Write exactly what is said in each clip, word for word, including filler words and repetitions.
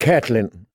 Catelyn.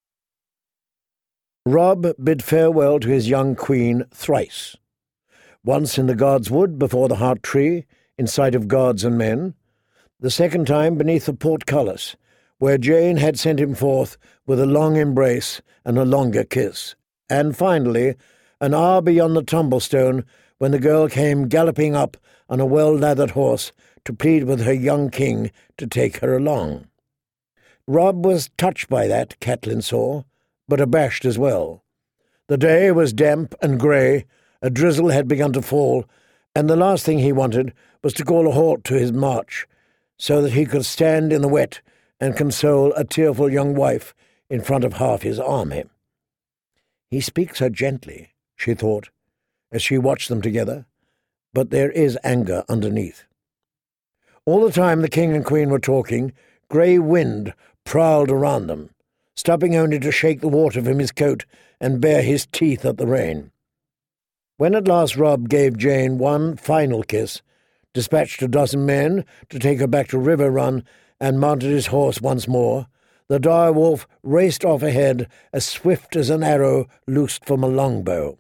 Robb bid farewell to his young queen thrice. Once in the Guards' Wood before the Heart Tree, in sight of guards and men, the second time beneath the portcullis, where Jane had sent him forth with a long embrace and a longer kiss, and finally, an hour beyond the Tumblestone, when the girl came galloping up on a well-lathered horse to plead with her young king to take her along. Robb was touched by that, Catelyn saw, but abashed as well. The day was damp and grey, a drizzle had begun to fall, and the last thing he wanted was to call a halt to his march, so that he could stand in the wet and console a tearful young wife in front of half his army. He speaks so gently, she thought, as she watched them together, but there is anger underneath. All the time the king and queen were talking, grey wind prowled around them, stopping only to shake the water from his coat and bare his teeth at the rain. When at last Robb gave Jane one final kiss, dispatched a dozen men to take her back to Riverrun, and mounted his horse once more, the dire wolf raced off ahead as swift as an arrow loosed from a longbow.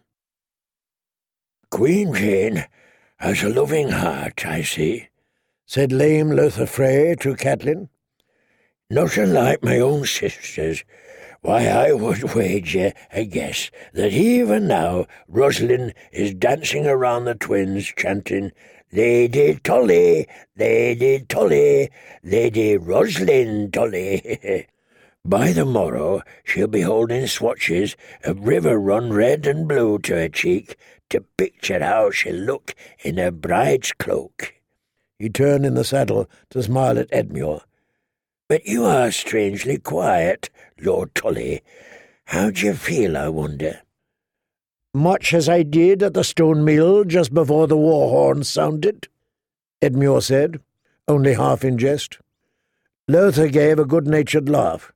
"Queen Jane has a loving heart, I see," said lame Lothair Frey to Catelyn. "Not unlike my own sisters. Why, I would wager a guess that even now Rosalind is dancing around the twins, chanting, 'Lady Tully, Lady Tully, Lady Rosalind Tully.' By the morrow she'll be holding swatches of Riverrun red and blue to her cheek to picture how she'll look in her bride's cloak." He turned in the saddle to smile at Edmure. "But you are strangely quiet, Lord Tully. How d'ye feel, I wonder?" "Much as I did at the stone mill just before the war horn sounded," Edmure said, only half in jest. Lothair gave a good-natured laugh.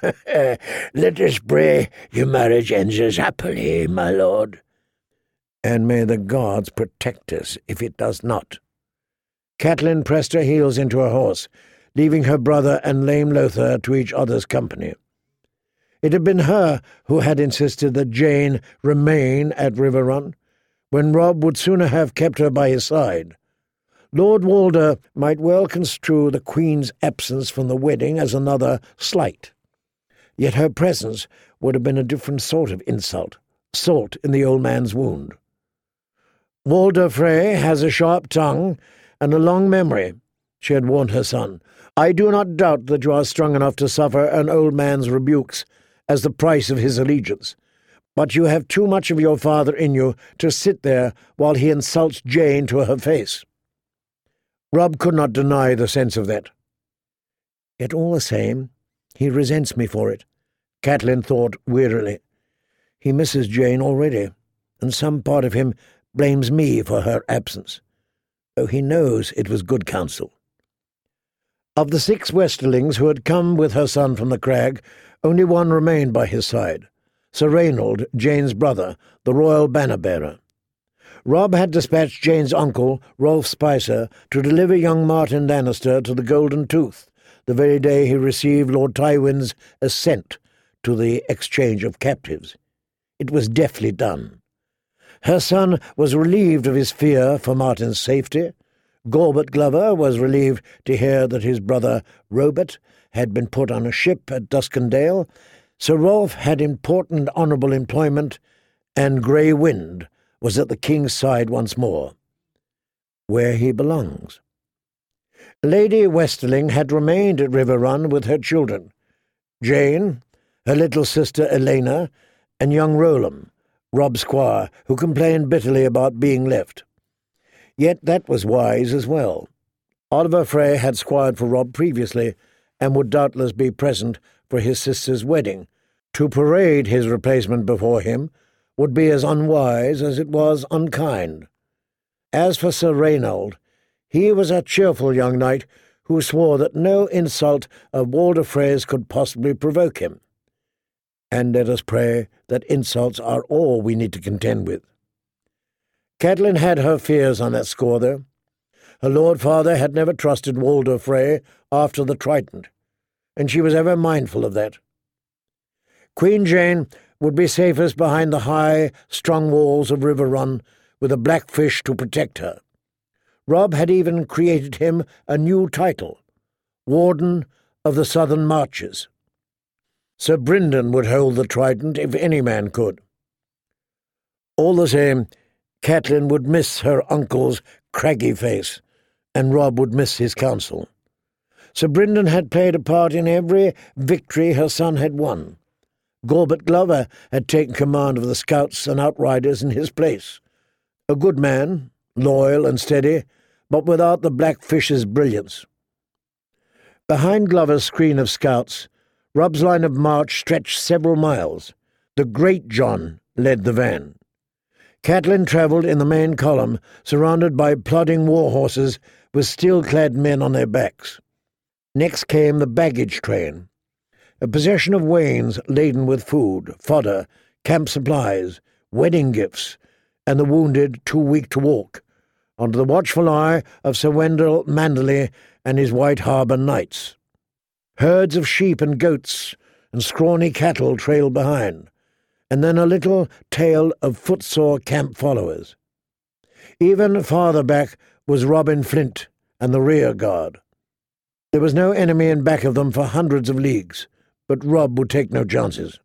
"Let us pray your marriage ends as happily, my lord." "And may the gods protect us if it does not." Catelyn pressed her heels into her horse, leaving her brother and lame Lothair to each other's company. It had been her who had insisted that Jane remain at Riverrun, when Robb would sooner have kept her by his side. Lord Walder might well construe the Queen's absence from the wedding as another slight. Yet her presence would have been a different sort of insult, salt in the old man's wound. "Walder Frey has a sharp tongue and a long memory," she had warned her son. "I do not doubt that you are strong enough to suffer an old man's rebukes as the price of his allegiance, but you have too much of your father in you to sit there while he insults Jane to her face." Robb could not deny the sense of that. "Yet all the same, he resents me for it," Catelyn thought wearily. "He misses Jane already, and some part of him blames me for her absence, though he knows it was good counsel." Of the six Westerlings who had come with her son from the crag, only one remained by his side, Sir Reynold, Jane's brother, the royal banner-bearer. Robb had dispatched Jane's uncle, Rolf Spicer, to deliver young Martin Lannister to the Golden Tooth, the very day he received Lord Tywin's assent to the exchange of captives. It was deftly done. Her son was relieved of his fear for Martin's safety. Gorbert Glover was relieved to hear that his brother Robert had been put on a ship at Duskendale. Sir Rolf had important honourable employment, and Grey Wind was at the king's side once more, where he belongs. Lady Westerling had remained at Riverrun with her children, Jane, her little sister Elena, and young Rolam, Robb's squire, who complained bitterly about being left. Yet that was wise as well. Oliver Frey had squired for Robb previously, and would doubtless be present for his sister's wedding. To parade his replacement before him would be as unwise as it was unkind. As for Sir Reynold, he was a cheerful young knight who swore that no insult of Walder Frey's could possibly provoke him. And let us pray that insults are all we need to contend with. Catelyn had her fears on that score, though. Her lord father had never trusted Walder Frey after the Trident, and she was ever mindful of that. Queen Jane would be safest behind the high, strong walls of River Run, with a blackfish to protect her. Robb had even created him a new title, Warden of the Southern Marches. Sir Brynden would hold the trident if any man could. All the same, Catelyn would miss her uncle's craggy face, and Robb would miss his counsel. Sir Brynden had played a part in every victory her son had won. Gorbert Glover had taken command of the scouts and outriders in his place. A good man, loyal and steady, but without the Blackfish's brilliance. Behind Glover's screen of scouts, Robb's line of march stretched several miles. The Great John led the van. Catelyn travelled in the main column, surrounded by plodding war horses with steel-clad men on their backs. Next came the baggage train, a procession of wains laden with food, fodder, camp supplies, wedding gifts, and the wounded too weak to walk, under the watchful eye of Sir Wendell Manderley and his White Harbour knights. Herds of sheep and goats and scrawny cattle trailed behind, and then a little tail of footsore camp followers. Even farther back was Robin Flint and the rear guard. There was no enemy in back of them for hundreds of leagues, but Robb would take no chances.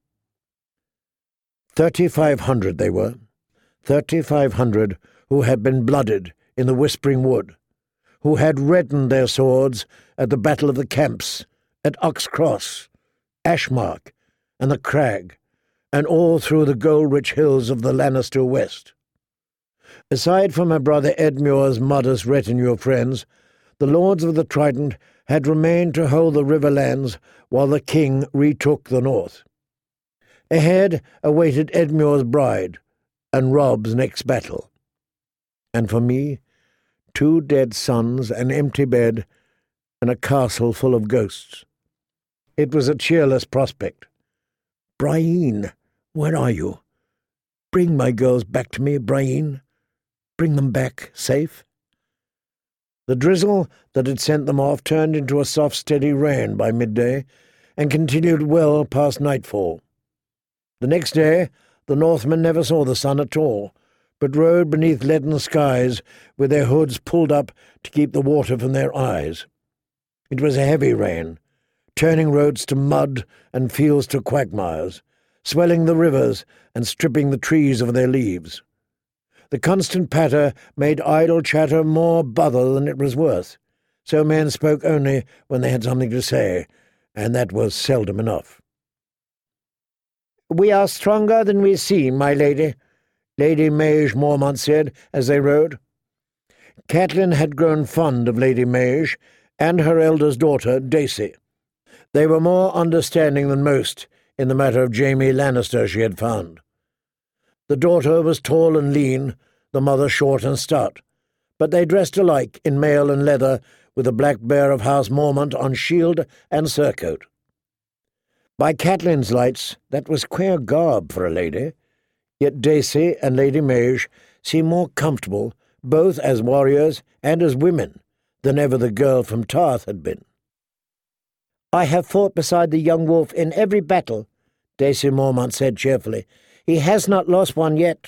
Thirty-five hundred they were, thirty-five hundred who had been blooded in the Whispering Wood, who had reddened their swords at the Battle of the Camps, at Ox Cross, Ashmark, and the Crag, and all through the gold-rich hills of the Lannister West. Aside from her brother Edmure's modest retinue of friends, the lords of the Trident had remained to hold the Riverlands while the king retook the north. Ahead awaited Edmure's bride and Robb's next battle. And for me, two dead sons, an empty bed, and a castle full of ghosts. It was a cheerless prospect. Brienne, where are you? Bring my girls back to me, Brienne. Bring them back safe. The drizzle that had sent them off turned into a soft, steady rain by midday, and continued well past nightfall. The next day the Northmen never saw the sun at all, but rode beneath leaden skies with their hoods pulled up to keep the water from their eyes. It was a heavy rain, turning roads to mud and fields to quagmires, swelling the rivers and stripping the trees of their leaves. The constant patter made idle chatter more bother than it was worth, so men spoke only when they had something to say, and that was seldom enough. "We are stronger than we seem, my lady," Lady Maege Mormont said as they rode. Catelyn had grown fond of Lady Maege and her eldest daughter, Dacey. They were more understanding than most in the matter of Jaime Lannister, she had found. The daughter was tall and lean, the mother short and stout, but they dressed alike in mail and leather, with the black bear of House Mormont on shield and surcoat. By Catelyn's lights, that was queer garb for a lady, yet Dacey and Lady Maege seemed more comfortable, both as warriors and as women, than ever the girl from Tarth had been. "I have fought beside the young wolf in every battle," Dacey Mormont said cheerfully. "He has not lost one yet."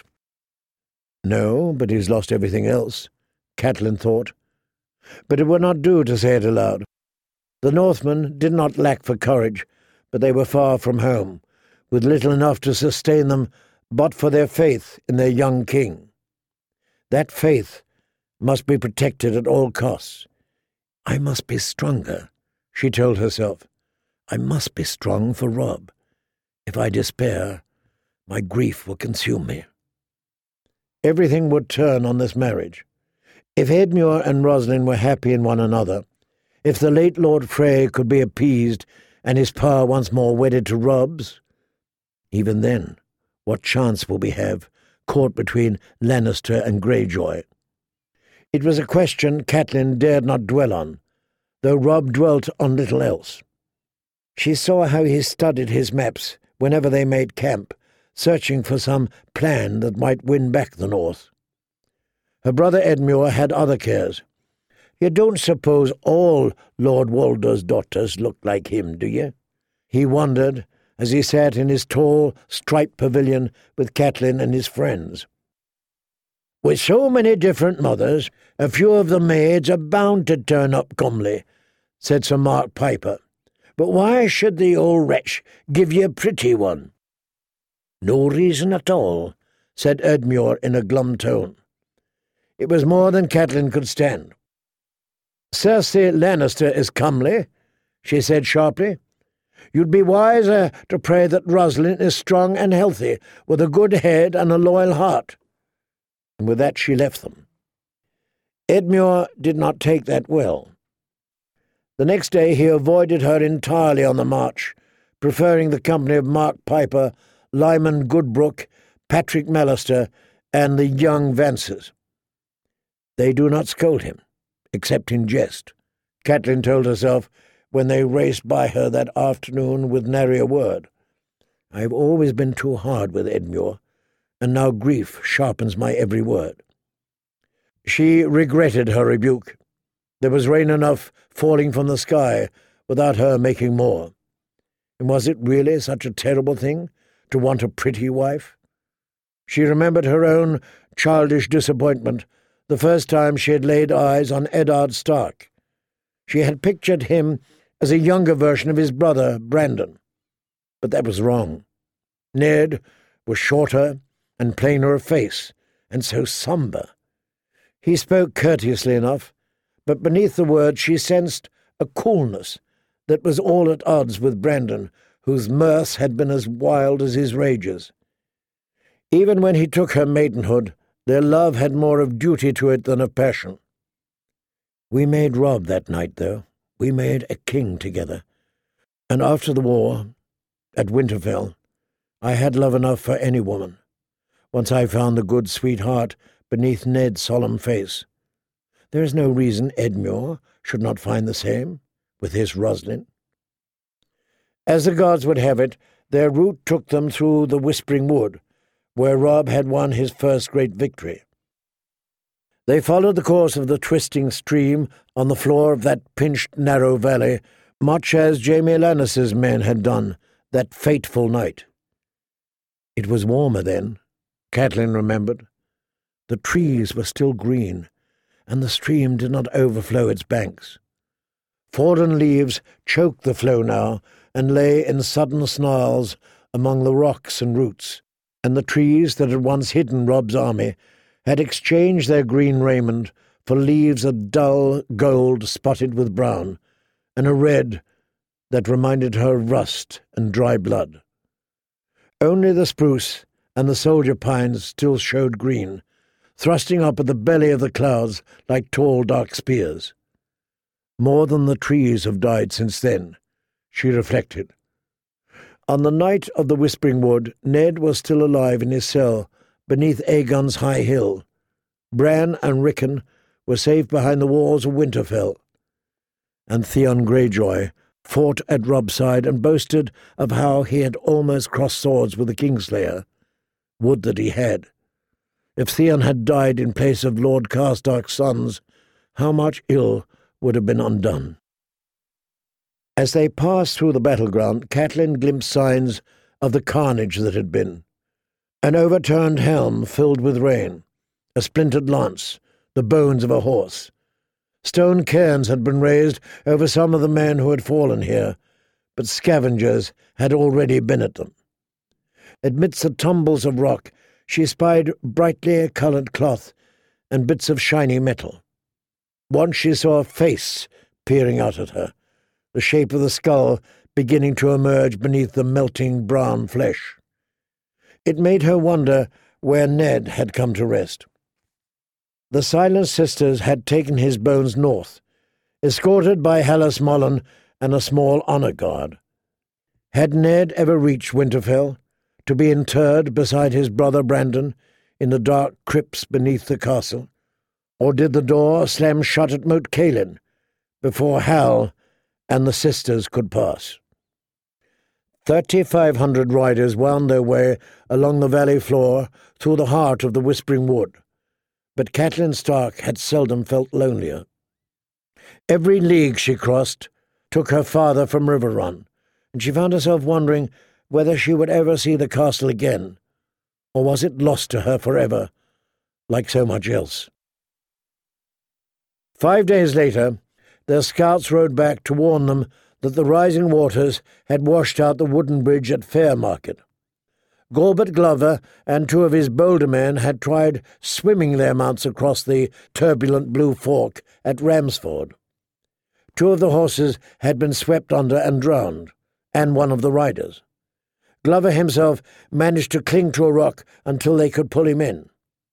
"No, but he's lost everything else," Catelyn thought. But it would not do to say it aloud. The Northmen did not lack for courage, but they were far from home, with little enough to sustain them but for their faith in their young king. That faith must be protected at all costs. "I must be stronger," she told herself. "I must be strong for Robb. If I despair, my grief will consume me." Everything would turn on this marriage. If Edmure and Roslin were happy in one another, if the late Lord Frey could be appeased and his power once more wedded to Robb's, even then, what chance will we have, caught between Lannister and Greyjoy? It was a question Catelyn dared not dwell on, though Robb dwelt on little else. She saw how he studied his maps whenever they made camp, searching for some plan that might win back the North. Her brother Edmure had other cares. "You don't suppose all Lord Walder's daughters look like him, do you?" He wondered, as he sat in his tall, striped pavilion with Catelyn and his friends. "With so many different mothers, a few of the maids are bound to turn up comely," said Sir Mark Piper. "But why should the old wretch give you a pretty one?" "No reason at all," said Edmure in a glum tone. It was more than Catelyn could stand. "Cersei Lannister is comely," she said sharply. "You'd be wiser to pray that Rosalind is strong and healthy, with a good head and a loyal heart." And with that she left them. Edmure did not take that well. The next day he avoided her entirely on the march, preferring the company of Mark Piper, Lyman Goodbrooke, Patrick Mallister, and the young Vances. They do not scold him, except in jest, Catelyn told herself when they raced by her that afternoon with nary a word. "I have always been too hard with Edmure, and now grief sharpens my every word." She regretted her rebuke. There was rain enough falling from the sky without her making more. And was it really such a terrible thing to want a pretty wife? She remembered her own childish disappointment the first time she had laid eyes on Eddard Stark. She had pictured him as a younger version of his brother, Brandon. But that was wrong. Ned was shorter and plainer of face, and so sombre. He spoke courteously enough, but beneath the words she sensed a coolness that was all at odds with Brandon, whose mirth had been as wild as his rages. Even when he took her maidenhood, their love had more of duty to it than of passion. "We made Robb that night, though. We made a king together. And after the war, at Winterfell, I had love enough for any woman, once I found the good sweet heart beneath Ned's solemn face. There is no reason Edmure should not find the same with his Rosalind." As the gods would have it, their route took them through the Whispering Wood, where Robb had won his first great victory. They followed the course of the twisting stream on the floor of that pinched, narrow valley, much as Jaime Lannister's men had done that fateful night. It was warmer then, Catelyn remembered. The trees were still green, and the stream did not overflow its banks. Fallen leaves choked the flow now and lay in sudden snarls among the rocks and roots, and the trees that had once hidden Robb's army had exchanged their green raiment for leaves of dull gold spotted with brown, and a red that reminded her of rust and dry blood. Only the spruce and the soldier pines still showed green, thrusting up at the belly of the clouds like tall dark spears. More than the trees have died since then, she reflected. On the night of the Whispering Wood, Ned was still alive in his cell beneath Aegon's high hill. Bran and Rickon were safe behind the walls of Winterfell. And Theon Greyjoy fought at Robb's side and boasted of how he had almost crossed swords with the Kingslayer. Would that he had. If Theon had died in place of Lord Karstark's sons, how much ill would have been undone. As they passed through the battleground, Catelyn glimpsed signs of the carnage that had been. An overturned helm filled with rain, a splintered lance, the bones of a horse. Stone cairns had been raised over some of the men who had fallen here, but scavengers had already been at them. Amidst the tumbles of rock, she spied brightly coloured cloth and bits of shiny metal. Once she saw a face peering out at her, the shape of the skull beginning to emerge beneath the melting brown flesh. It made her wonder where Ned had come to rest. The Silent Sisters had taken his bones north, escorted by Hallis Mullen and a small honour guard. Had Ned ever reached Winterfell, to be interred beside his brother Brandon in the dark crypts beneath the castle? Or did the door slam shut at Moat Cailin before Hal and the sisters could pass? Thirty-five hundred riders wound their way along the valley floor through the heart of the Whispering Wood, but Catelyn Stark had seldom felt lonelier. Every league she crossed took her farther from Riverrun, and she found herself wondering whether she would ever see the castle again, or was it lost to her forever, like so much else? Five days later, their scouts rode back to warn them that the rising waters had washed out the wooden bridge at Fairmarket. Galbert Glover and two of his bolder men had tried swimming their mounts across the turbulent Blue Fork at Ramsford. Two of the horses had been swept under and drowned, and one of the riders. Glover himself managed to cling to a rock until they could pull him in.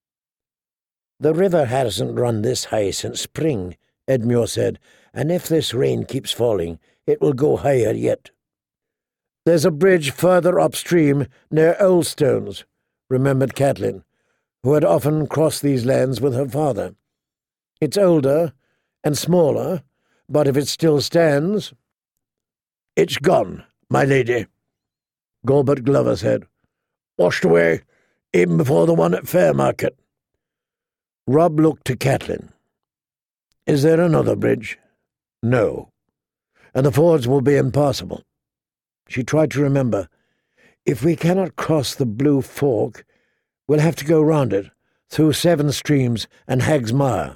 "The river hasn't run this high since spring," Edmure said, "and if this rain keeps falling, it will go higher yet." "There's a bridge further upstream near Oldstones," remembered Catelyn, who had often crossed these lands with her father. "It's older and smaller, but if it still stands—" "It's gone, my lady," Galbert Glover said. "Washed away, even before the one at Fairmarket." Robb looked to Catelyn. "Is there another bridge?" "No. And the fords will be impassable." She tried to remember. "If we cannot cross the Blue Fork, we'll have to go round it, through Seven Streams and Hag's Mire."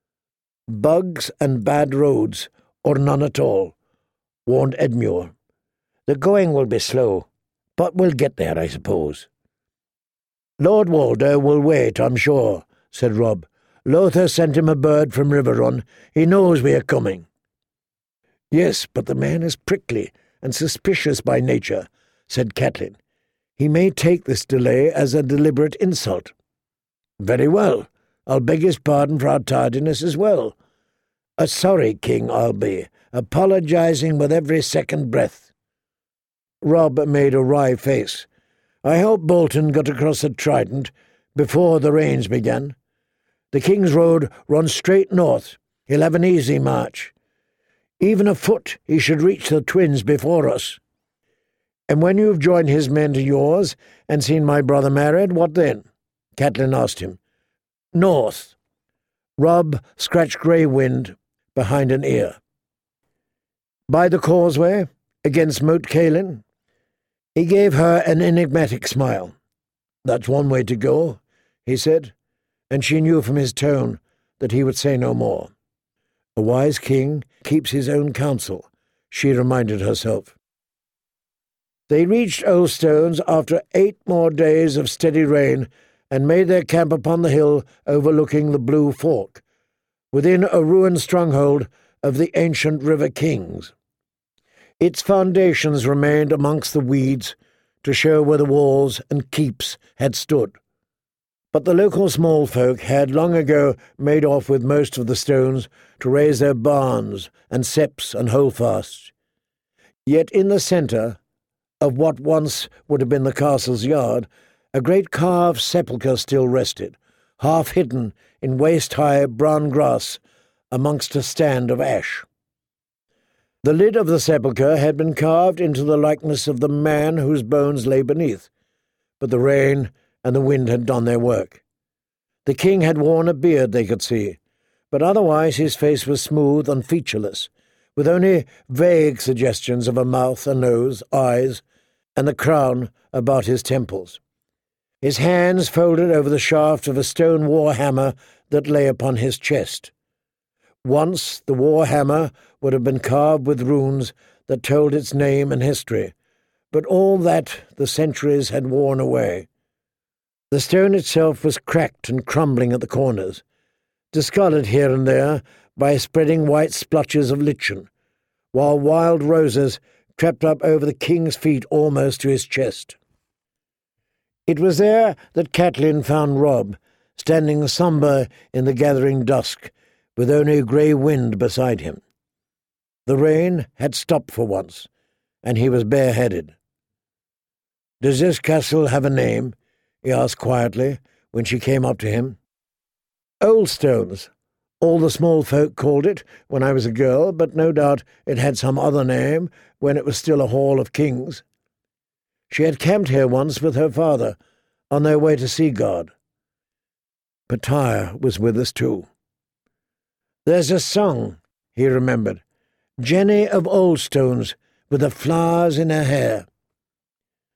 "Bugs and bad roads, or none at all," warned Edmure. "The going will be slow, but we'll get there, I suppose." "Lord Walder will wait, I'm sure," said Robb. "Lothar sent him a bird from Riverrun. He knows we are coming." "Yes, but the man is prickly and suspicious by nature," said Catelyn. "He may take this delay as a deliberate insult." "Very well. I'll beg his pardon for our tardiness as well. A sorry king I'll be, apologising with every second breath." Robb made a wry face. "I hope Bolton got across the Trident before the rains began. The King's Road runs straight north. He'll have an easy march. Even afoot he should reach the Twins before us." "And when you've joined his men to yours and seen my brother married, what then?" Catelyn asked him. "North." Robb scratched Grey Wind behind an ear. "By the causeway, against Moat Cailin?" He gave her an enigmatic smile. "That's one way to go," he said, and she knew from his tone that he would say no more. A wise king keeps his own counsel, she reminded herself. They reached Oldstones after eight more days of steady rain and made their camp upon the hill overlooking the Blue Fork, within a ruined stronghold of the ancient River Kings. Its foundations remained amongst the weeds to show where the walls and keeps had stood. But the local small folk had long ago made off with most of the stones to raise their barns and septs and holdfasts. Yet in the centre of what once would have been the castle's yard, a great carved sepulchre still rested, half hidden in waist-high brown grass amongst a stand of ash. The lid of the sepulchre had been carved into the likeness of the man whose bones lay beneath, but the rain and the wind had done their work. The king had worn a beard, they could see, but otherwise his face was smooth and featureless, with only vague suggestions of a mouth, a nose, eyes, and the crown about his temples. His hands folded over the shaft of a stone war hammer that lay upon his chest. Once the war hammer would have been carved with runes that told its name and history, but all that the centuries had worn away. The stone itself was cracked and crumbling at the corners, discoloured here and there by spreading white splotches of lichen, while wild roses crept up over the king's feet almost to his chest. It was there that Catelyn found Robb, standing sombre in the gathering dusk, with only Grey Wind beside him. The rain had stopped for once, and he was bareheaded. "Does this castle have a name?" he asked quietly when she came up to him. "Oldstones. All the small folk called it when I was a girl, but no doubt it had some other name when it was still a hall of kings. She had camped here once with her father, on their way to Seaguard. Petire was with us too. There's a song," he remembered, "Jenny of Oldstones, with the flowers in her hair."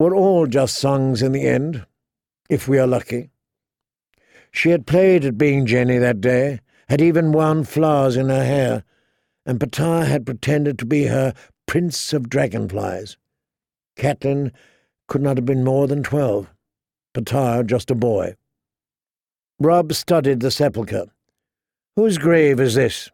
We're all just songs in the end, if we are lucky. She had played at being Jenny that day, had even wound flowers in her hair, and Ptah had pretended to be her prince of dragonflies. Catelyn could not have been more than twelve, Ptah just a boy. Robb studied the sepulchre. Whose grave is this?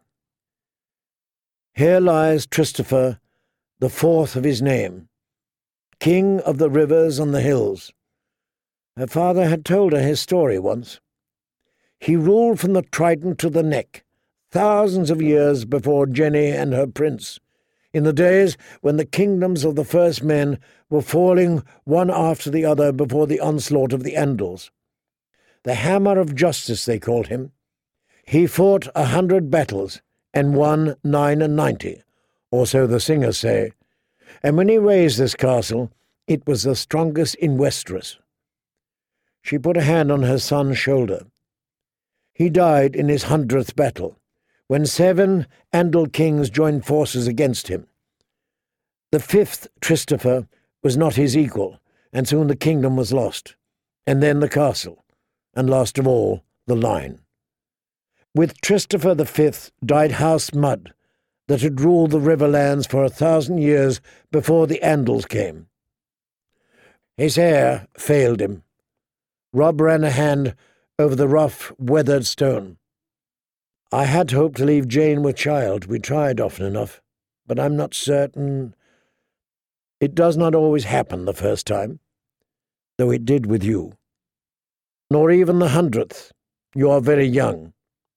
Here lies Tristan, the fourth of his name, king of the rivers and the hills. Her father had told her his story once. He ruled from the trident to the neck, thousands of years before Jenny and her prince, in the days when the kingdoms of the first men were falling one after the other before the onslaught of the Andals. The Hammer of Justice, they called him. He fought a hundred battles, and won nine and ninety, or so the singers say, and when he raised this castle, it was the strongest in Westeros. She put a hand on her son's shoulder. He died in his hundredth battle, when seven Andal kings joined forces against him. The fifth, Tristan, was not his equal, and soon the kingdom was lost, and then the castle, and last of all, the line. With Tristan the Fifth died House Mudd, that had ruled the Riverlands for a thousand years before the Andals came. His hair failed him. Robb ran a hand over the rough, weathered stone. I had hoped to leave Jane with child. We tried often enough, but I'm not certain. It does not always happen the first time, though it did with you. Nor even the hundredth. You are very young.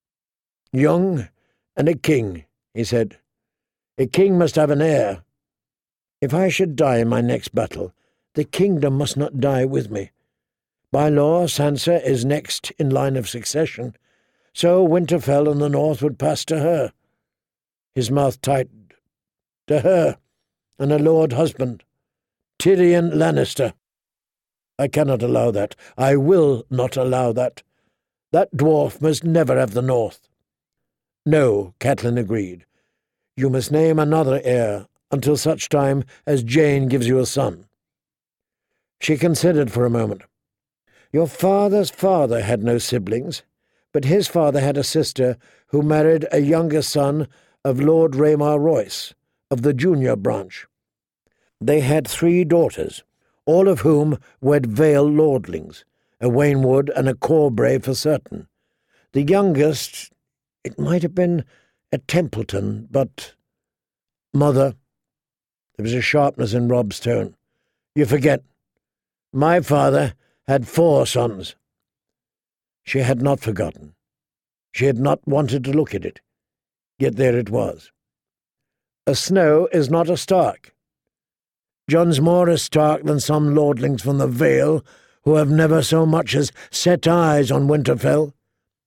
Young and a king, he said. A king must have an heir. If I should die in my next battle, the kingdom must not die with me. By law, Sansa is next in line of succession, so Winterfell and the North would pass to her. His mouth tightened. To her, and a lord husband, Tyrion Lannister. I cannot allow that. I will not allow that. That dwarf must never have the North. No, Catelyn agreed. You must name another heir until such time as Jane gives you a son. She considered for a moment. Your father's father had no siblings, but his father had a sister who married a younger son of Lord Rhaemar Royce, of the junior branch. They had three daughters, all of whom wed Vale lordlings, a Waynwood and a Corbray for certain. The youngest, it might have been a Templeton, but... Mother, there was a sharpness in Robb's tone. You forget. My father had four sons. She had not forgotten. She had not wanted to look at it. Yet there it was. A Snow is not a Stark. Jon's more a Stark than some lordlings from the Vale who have never so much as set eyes on Winterfell.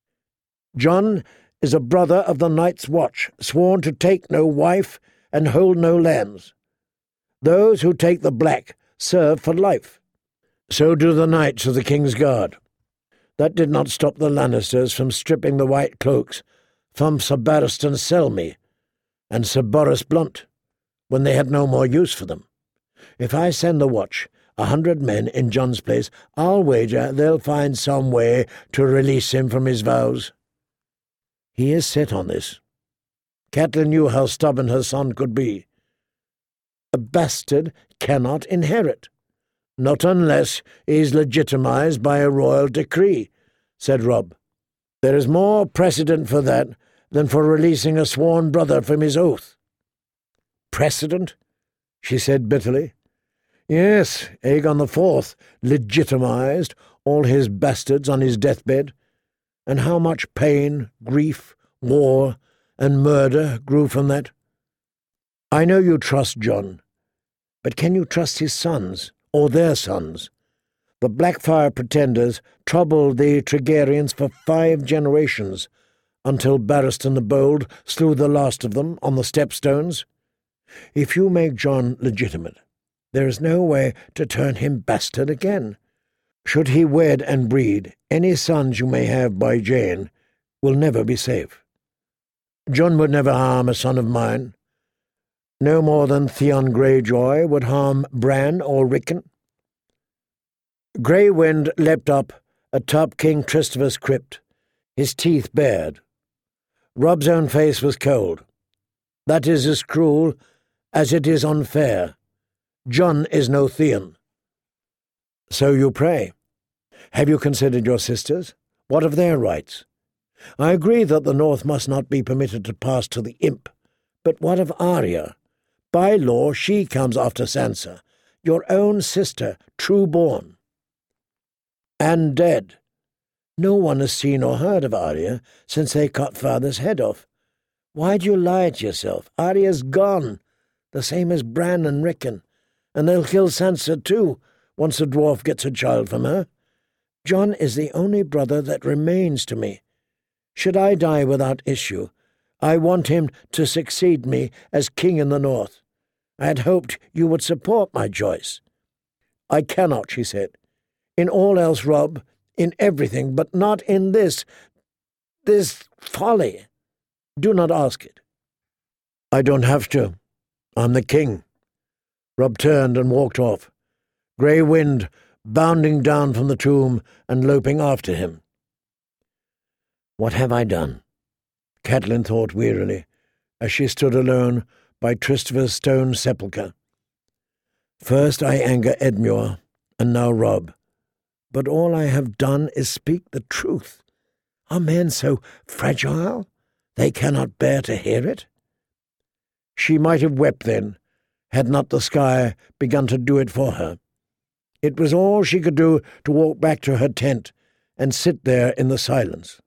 Jon is a brother of the Night's Watch, sworn to take no wife and hold no lands. Those who take the black serve for life. So do the knights of the King's Guard. That did not stop the Lannisters from stripping the white cloaks from Sir Barristan Selmy and Sir Boros Blunt when they had no more use for them. If I send the watch a hundred men in Jon's place, I'll wager they'll find some way to release him from his vows. He is set on this. Catelyn knew how stubborn her son could be. A bastard cannot inherit. Not unless he is legitimized by a royal decree, said Robb. There is more precedent for that than for releasing a sworn brother from his oath. Precedent? She said bitterly. Yes, Aegon the Fourth legitimized all his bastards on his deathbed, and how much pain, grief, war, and murder grew from that. I know you trust Jon, but can you trust his sons, or their sons? The Blackfyre pretenders troubled the Targaryens for five generations, until Barristan the Bold slew the last of them on the stepstones. If you make Jon legitimate, there is no way to turn him bastard again. Should he wed and breed, any sons you may have by Jane will never be safe. Jon would never harm a son of mine. No more than Theon Greyjoy would harm Bran or Rickon. Grey Wind leapt up atop King Christopher's crypt, his teeth bared. Robb's own face was cold. That is as cruel as it is unfair. John is no Theon. So you pray. Have you considered your sisters? What of their rights? I agree that the North must not be permitted to pass to the imp. But what of Arya? By law she comes after Sansa, your own sister, true-born. And dead. No one has seen or heard of Arya since they cut father's head off. Why do you lie to yourself? Arya's gone, the same as Bran and Rickon, and they'll kill Sansa too, once the dwarf gets a child from her. Jon is the only brother that remains to me. Should I die without issue, I want him to succeed me as king in the North. I had hoped you would support my choice. I cannot, she said. In all else, Robb, in everything, but not in this, this folly. Do not ask it. I don't have to. I'm the king. Robb turned and walked off, Grey Wind bounding down from the tomb and loping after him. What have I done? Catelyn thought wearily, as she stood alone by Christopher's stone sepulchre. First I anger Edmure, and now Robb. But all I have done is speak the truth. Are men so fragile they cannot bear to hear it? She might have wept then, had not the sky begun to do it for her. It was all she could do to walk back to her tent and sit there in the silence.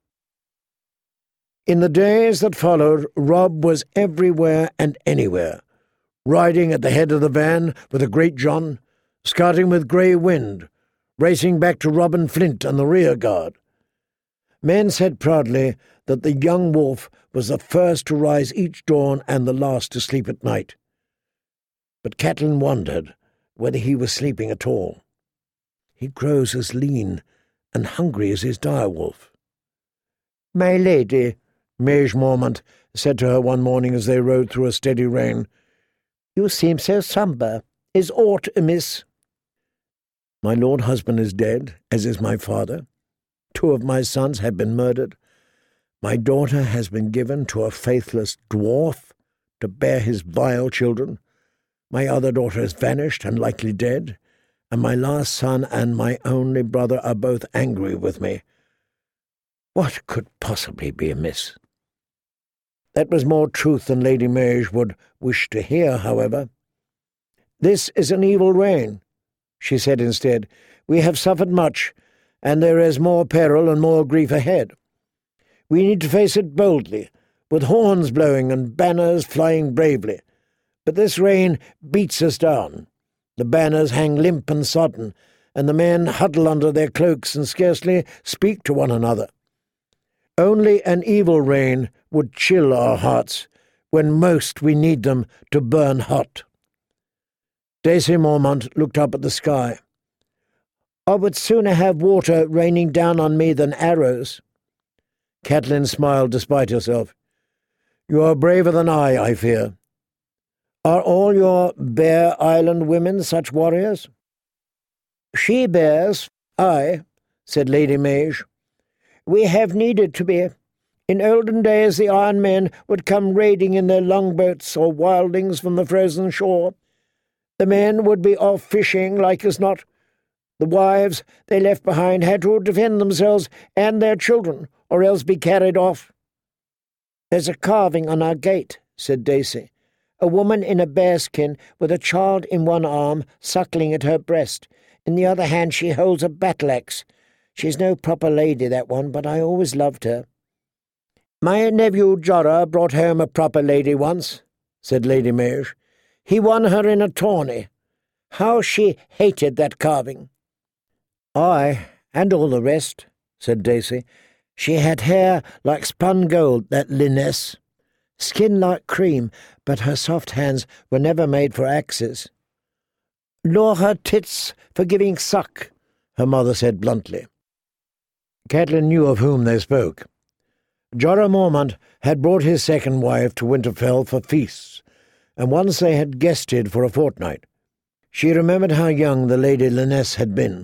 In the days that followed, Robb was everywhere and anywhere, riding at the head of the van with a Great John, scouting with Grey Wind, racing back to Robin Flint and the rear guard. Men said proudly that the young wolf was the first to rise each dawn and the last to sleep at night. But Catelyn wondered whether he was sleeping at all. He grows as lean and hungry as his direwolf. "My lady," Maege Mormont said to her one morning as they rode through a steady rain, "you seem so sombre. Is aught amiss?" "My lord husband is dead, as is my father. Two of my sons have been murdered. My daughter has been given to a faithless dwarf to bear his vile children. My other daughter has vanished and likely dead, and my last son and my only brother are both angry with me. What could possibly be amiss?" That was more truth than Lady Maege would wish to hear, however. "This is an evil reign," she said instead. "We have suffered much, and there is more peril and more grief ahead. We need to face it boldly, with horns blowing and banners flying bravely. But this rain beats us down. The banners hang limp and sodden, and the men huddle under their cloaks and scarcely speak to one another. Only an evil rain would chill our hearts when most we need them to burn hot." Daisy Mormont looked up at the sky. "I would sooner have water raining down on me than arrows." Catelyn smiled despite herself. "You are braver than I, I fear. Are all your Bear Island women such warriors?" "She-bears, aye," said Lady Maege. "We have needed to be. In olden days the Iron Men would come raiding in their longboats or wildlings from the frozen shore. The men would be off fishing like as not. The wives they left behind had to defend themselves and their children, or else be carried off." "There's a carving on our gate," said Daisy. "A woman in a bearskin with a child in one arm suckling at her breast. In the other hand she holds a battle-axe. She's no proper lady, that one, but I always loved her." "My nephew Jorah brought home a proper lady once," said Lady Maege. "He won her in a tourney. How she hated that carving." "Aye, and all the rest," said Daisy. "She had hair like spun gold, that Linnes. Skin like cream, but her soft hands were never made for axes." "Nor her tits for giving suck," her mother said bluntly. Catelyn knew of whom they spoke. Jorah Mormont had brought his second wife to Winterfell for feasts, and once they had guested for a fortnight. She remembered how young the Lady Linnes had been,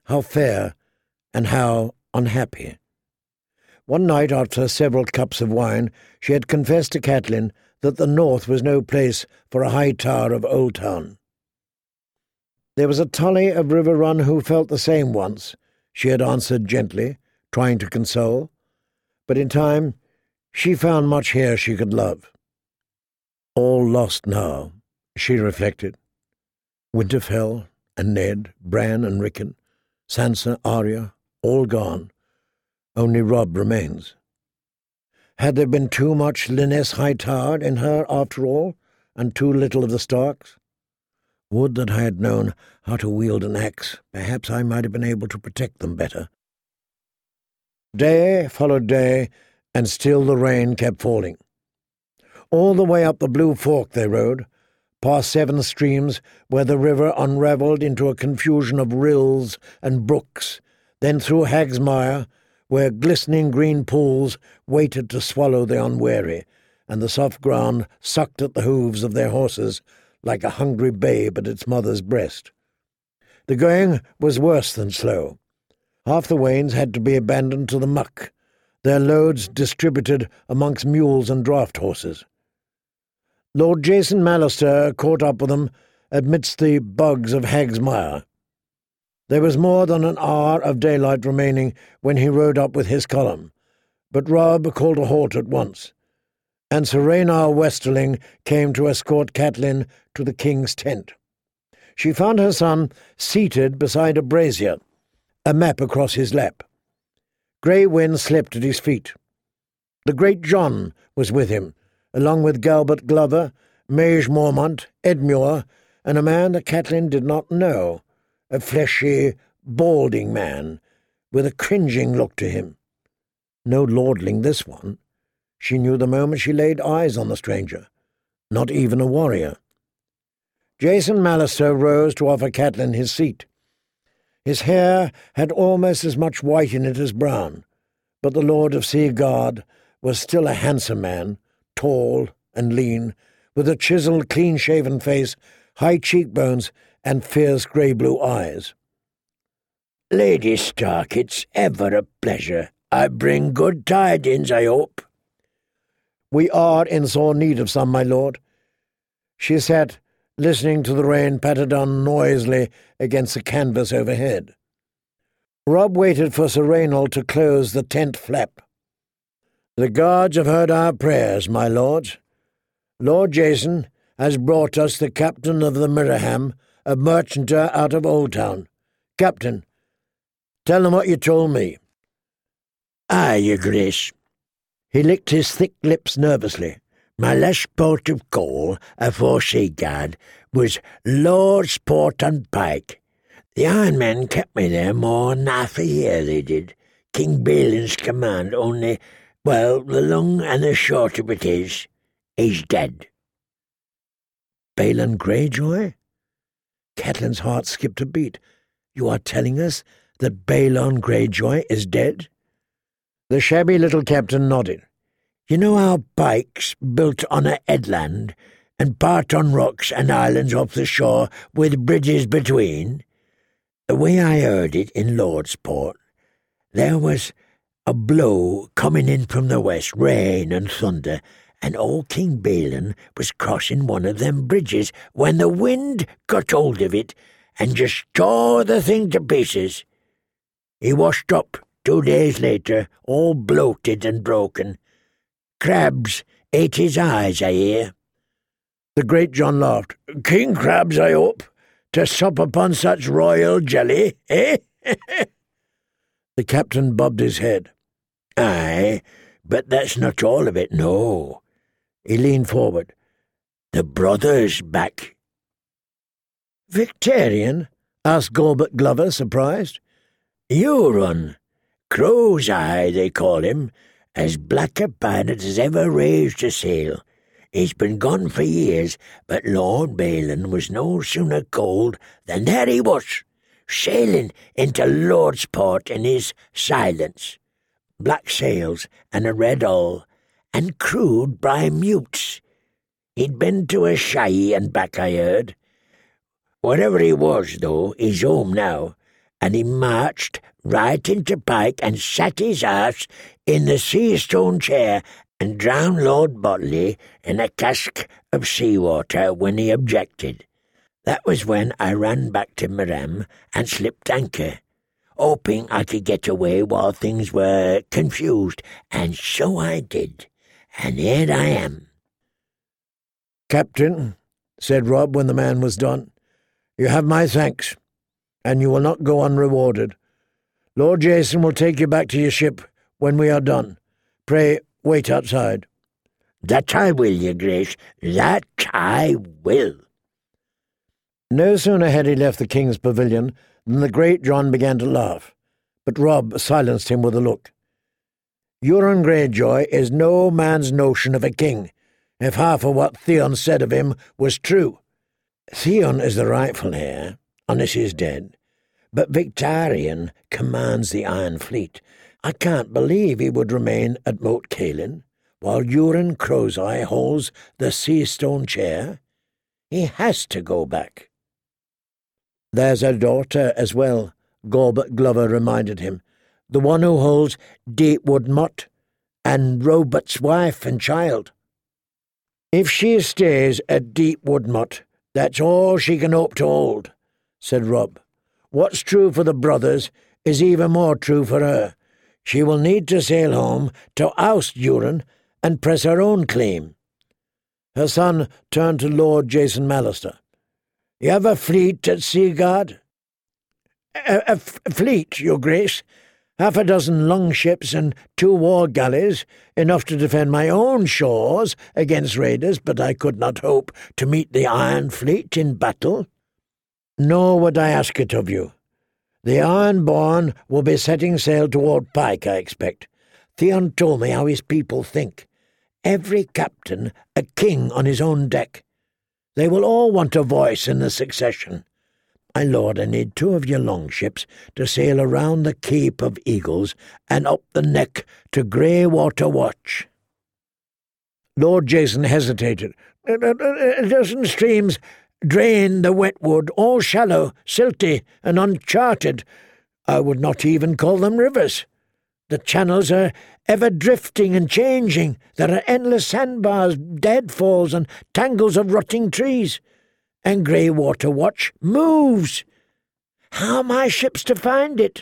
how fair, and how unhappy. One night, after several cups of wine, she had confessed to Catelyn that the north was no place for a high tower of Oldtown. There was a Tully of Riverrun who felt the same once, she had answered gently, trying to console, but in time she found much here she could love. All lost now, she reflected. Winterfell and Ned, Bran and Rickon, Sansa, Arya, all gone. Only Robb remains. Had there been too much Lyness Hightower in her after all, and too little of the Starks? Would that I had known how to wield an axe. Perhaps I might have been able to protect them better. Day followed day, and still the rain kept falling. All the way up the Blue Fork they rode, past seven streams where the river unravelled into a confusion of rills and brooks, then through Hagsmire, where glistening green pools waited to swallow the unwary, and the soft ground sucked at the hooves of their horses like a hungry babe at its mother's breast. The going was worse than slow. Half the wains had to be abandoned to the muck, their loads distributed amongst mules and draught horses. Lord Jason Mallister caught up with them amidst the bugs of Hagsmire. There was more than an hour of daylight remaining when he rode up with his column, but Robb called a halt at once, and Sir Raynar Westerling came to escort Catelyn to the king's tent. She found her son seated beside a brazier, a map across his lap. Grey Wind slept at his feet. The great John was with him, along with Galbert Glover, Maege Mormont, Edmure, and a man that Catelyn did not know, a fleshy, balding man, with a cringing look to him. No lordling, this one. She knew the moment she laid eyes on the stranger. Not even a warrior. Jason Mallister rose to offer Catelyn his seat. His hair had almost as much white in it as brown, but the Lord of Seaguard was still a handsome man, tall and lean, with a chiselled, clean-shaven face, high cheekbones, and fierce grey-blue eyes. "Lady Stark, it's ever a pleasure. I bring good tidings, I hope." "We are in sore need of some, my lord." She sat, listening to the rain patter down noisily against the canvas overhead. Robb waited for Sir Raynar to close the tent flap. "The gods have heard our prayers, my lords. Lord Jason has brought us the captain of the Miraham, a merchanter out of Oldtown. Captain, tell them what you told me." "Aye, your grace." He licked his thick lips nervously. "My last port of call afore Seaguard was Lord's Port on Pike. The Iron Men kept me there more than half a year, they did. King Balin's command, only, well, the long and the short of it is, he's dead." "Balon Greyjoy?" Catelyn's heart skipped a beat. "You are telling us that Balon Greyjoy is dead?" The shabby little captain nodded. "You know how Pike's built on a headland, and part on rocks and islands off the shore with bridges between? The way I heard it in Lordsport, there was a blow coming in from the west, rain and thunder, and old King Balon was crossing one of them bridges when the wind got hold of it and just tore the thing to pieces. He washed up two days later, all bloated and broken. Crabs ate his eyes, I hear." The great John laughed. "King crabs, I hope, to sup upon such royal jelly, eh?" The captain bobbed his head. "Aye, but that's not all of it, no." He leaned forward. "The brother's back." "Victarion?" asked Galbert Glover, surprised. "Euron. Crow's Eye, they call him, as black a pirate as ever raised a sail. He's been gone for years, but Lord Balon was no sooner cold than there he was, sailing into Lordsport in his silence. Black sails and a red hull, and crewed by mutes. He'd been to a shy and back, I heard. Wherever he was, though, he's home now, and he marched right into Pike and sat his arse in the sea-stone chair and drowned Lord Bodley in a cask of sea-water when he objected. That was when I ran back to Meram and slipped anchor, hoping I could get away while things were confused, and so I did, and here I am." "Captain," said Rob when the man was done, "you have my thanks, and you will not go unrewarded. Lord Jason will take you back to your ship when we are done. Pray wait outside." "That I will, your grace, that I will." No sooner had he left the king's pavilion than the great John began to laugh, but Rob silenced him with a look. "Euron Greyjoy is no man's notion of a king, if half of what Theon said of him was true. Theon is the rightful heir, unless he is dead, but Victarion commands the Iron Fleet. I can't believe he would remain at Moat Cailin, while Euron Crowseye holds the sea-stone chair. He has to go back." "There's a daughter as well," Galbert Glover reminded him, "the one who holds Deepwood Motte, and Robert's wife and child." "If she stays at Deepwood Motte, that's all she can hope to hold," said Rob. "What's true for the brothers is even more true for her. She will need to sail home to oust Euron and press her own claim." Her son turned to Lord Jason Mallister. "You have a fleet at Seaguard?" A, a, f- fleet, your grace. Half a dozen longships and two war galleys, enough to defend my own shores against raiders, but I could not hope to meet the Iron Fleet in battle. Nor would I ask it of you. The Ironborn will be setting sail toward Pike, I expect. Theon told me how his people think. Every captain a king on his own deck. They will all want a voice in the succession. My lord, I need two of your longships to sail around the Cape of Eagles and up the neck to Greywater Watch." Lord Jason hesitated. "A dozen streams drain the wetwood, all shallow, silty, and uncharted. I would not even call them rivers. The channels are ever drifting and changing. There are endless sandbars, deadfalls, and tangles of rotting trees. And Greywater Watch moves. How are my ships to find it?"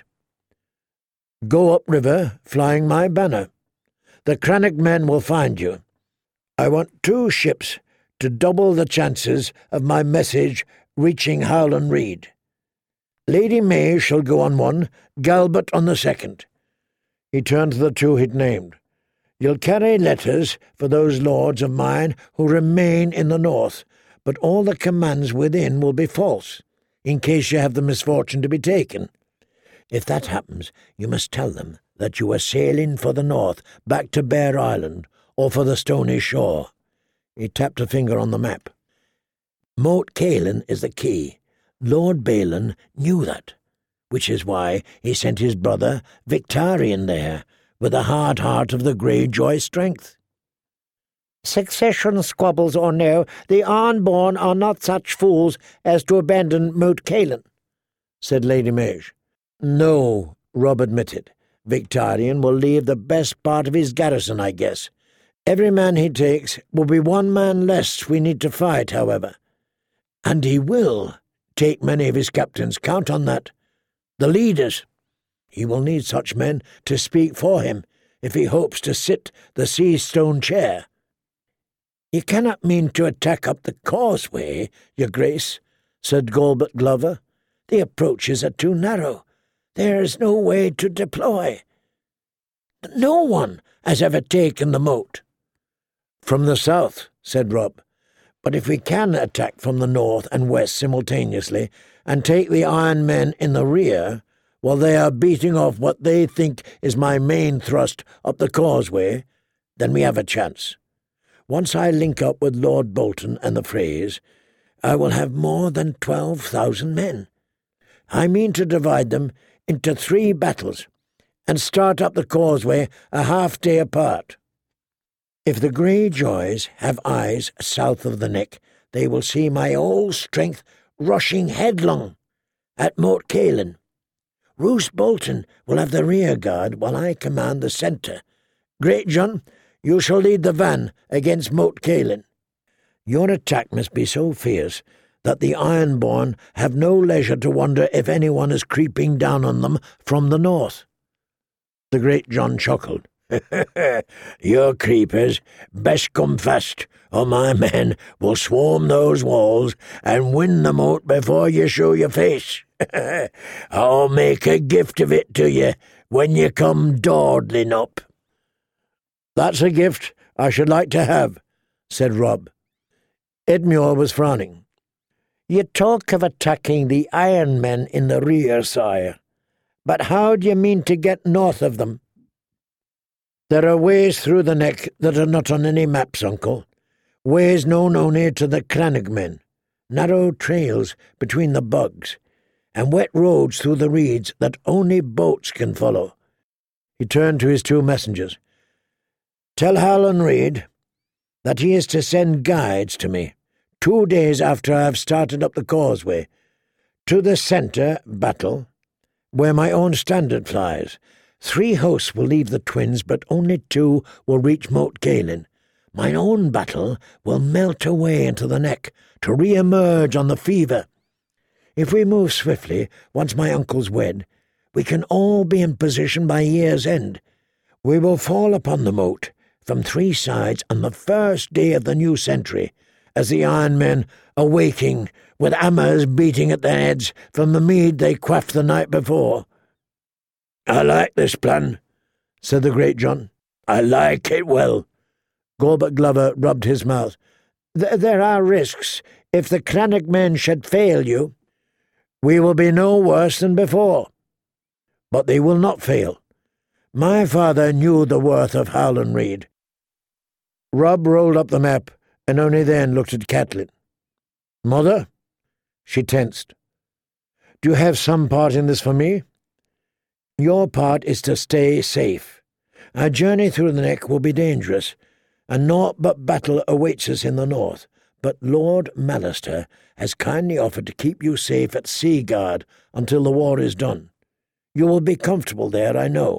"Go upriver, flying my banner. The Crannock men will find you. I want two ships to double the chances of my message reaching Howland Reed. Lady May shall go on one, Galbert on the second." He turned to the two he'd named. "You'll carry letters for those lords of mine who remain in the north, but all the commands within will be false, in case you have the misfortune to be taken. If that happens, you must tell them that you are sailing for the north, back to Bear Island, or for the Stony Shore." He tapped a finger on the map. "Moat Cailin is the key. Lord Balon knew that, which is why he sent his brother Victarion there, with the hard heart of the Greyjoy strength." "Succession squabbles or no, the Ironborn are not such fools as to abandon Moat Cailin," said Lady Mage. "No," Rob admitted. "Victarion will leave the best part of his garrison, I guess. Every man he takes will be one man less we need to fight, however. And he will take many of his captains, count on that. The leaders. He will need such men to speak for him if he hopes to sit the sea-stone chair." "You cannot mean to attack up the causeway, your grace," said Galbert Glover. "The approaches are too narrow. There is no way to deploy. No one has ever taken the moat." "From the south," said Rob. "But if we can attack from the north and west simultaneously, and take the Iron Men in the rear, while they are beating off what they think is my main thrust up the causeway, then we have a chance. Once I link up with Lord Bolton and the Freys, I will have more than twelve thousand men. I mean to divide them into three battles, and start up the causeway a half-day apart. If the Greyjoys have eyes south of the neck, they will see my whole strength rushing headlong at Moat Cailin. Roose Bolton will have the rear guard while I command the centre. Great John, you shall lead the van against Moat Cailin. Your attack must be so fierce that the Ironborn have no leisure to wonder if anyone is creeping down on them from the north." The Great John chuckled. "Your creepers best come fast, or my men will swarm those walls and win the moat before you show your face. I'll make a gift of it to you when you come dawdling up." "That's a gift I should like to have," said Rob. Edmure was frowning. "You talk of attacking the Iron Men in the rear, sire, but how do you mean to get north of them?" "There are ways through the neck that are not on any maps, uncle. Ways known only to the Crannog men, narrow trails between the bogs, and wet roads through the reeds that only boats can follow." He turned to his two messengers. "Tell Howland Reed that he is to send guides to me, two days after I have started up the causeway, to the centre battle, where my own standard flies. Three hosts will leave the twins, but only two will reach Moat Cailin. Mine own battle will melt away into the neck to re-emerge on the fever. If we move swiftly, once my uncle's wed, we can all be in position by year's end. We will fall upon the moat from three sides on the first day of the new century, as the Iron Men are waking, with hammers beating at their heads from the mead they quaffed the night before." "I like this plan," said the Great John. "I like it well." Gorbert Glover rubbed his mouth. Th- "There are risks. If the Crannog men should fail you, we will be no worse than before. But they will not fail. My father knew the worth of Howland Reed." Rob rolled up the map and only then looked at Catelyn. "Mother?" She tensed. "Do you have some part in this for me?" "Your part is to stay safe. Our journey through the neck will be dangerous, and naught but battle awaits us in the north, but Lord Mallister has kindly offered to keep you safe at Seaguard until the war is done. You will be comfortable there, I know."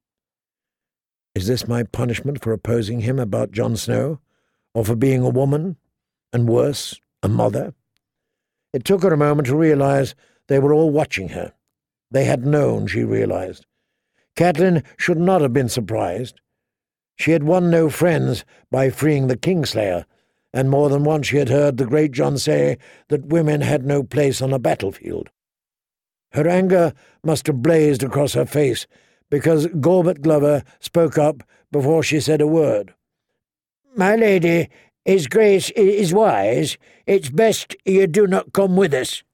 Is this my punishment for opposing him about Jon Snow, or for being a woman, and worse, a mother? It took her a moment to realize they were all watching her. They had known, she realized. Catelyn should not have been surprised. She had won no friends by freeing the Kingslayer, and more than once she had heard the Great John say that women had no place on a battlefield. Her anger must have blazed across her face, because Gorbert Glover spoke up before she said a word. "My lady, his grace is wise. It's best you do not come with us."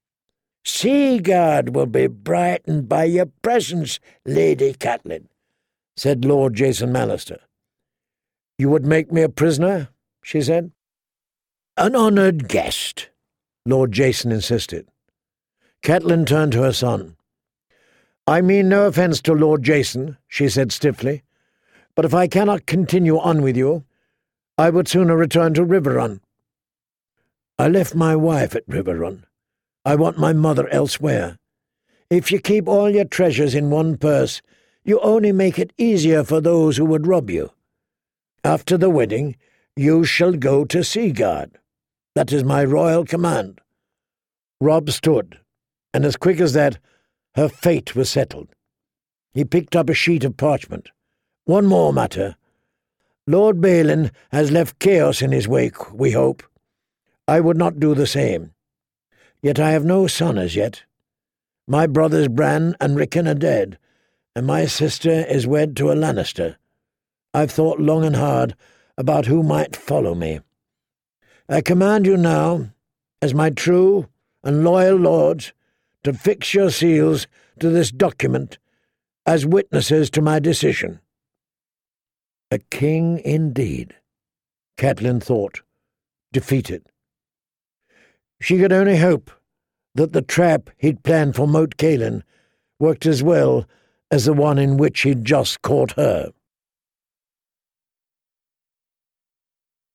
"Seaguard will be brightened by your presence, Lady Catelyn," said Lord Jason Mallister. "You would make me a prisoner?" she said. "An honoured guest," Lord Jason insisted. Catelyn turned to her son. "I mean no offence to Lord Jason," she said stiffly, "but if I cannot continue on with you, I would sooner return to Riverrun." "I left my wife at Riverrun. I want my mother elsewhere. If you keep all your treasures in one purse, you only make it easier for those who would rob you. After the wedding, you shall go to Seaguard. That is my royal command." Rob stood, and as quick as that, her fate was settled. He picked up a sheet of parchment. "One more matter. Lord Balin has left chaos in his wake, we hope. I would not do the same. Yet I have no son as yet. My brothers Bran and Rickon are dead, and my sister is wed to a Lannister. I've thought long and hard about who might follow me. I command you now, as my true and loyal lords, to fix your seals to this document as witnesses to my decision." A king indeed, Catelyn thought, defeated. She could only hope that the trap he'd planned for Moat Cailin worked as well as the one in which he'd just caught her.